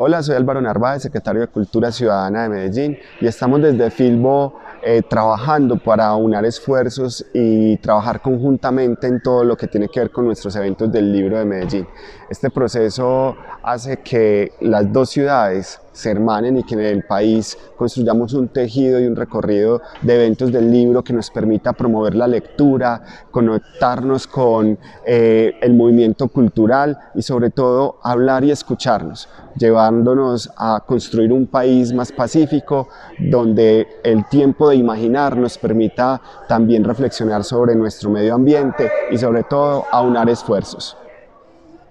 Hola, soy Álvaro Narváez, secretario de Cultura Ciudadana de Medellín, y estamos desde Filbo trabajando para aunar esfuerzos y trabajar conjuntamente en todo lo que tiene que ver con nuestros eventos del libro de Medellín. Este proceso hace que las dos ciudades se hermanen y que en el país construyamos un tejido y un recorrido de eventos del libro que nos permita promover la lectura, conectarnos con el movimiento cultural y sobre todo hablar y escucharnos, llevándonos a construir un país más pacífico, donde el tiempo de imaginar nos permita también reflexionar sobre nuestro medio ambiente y sobre todo aunar esfuerzos.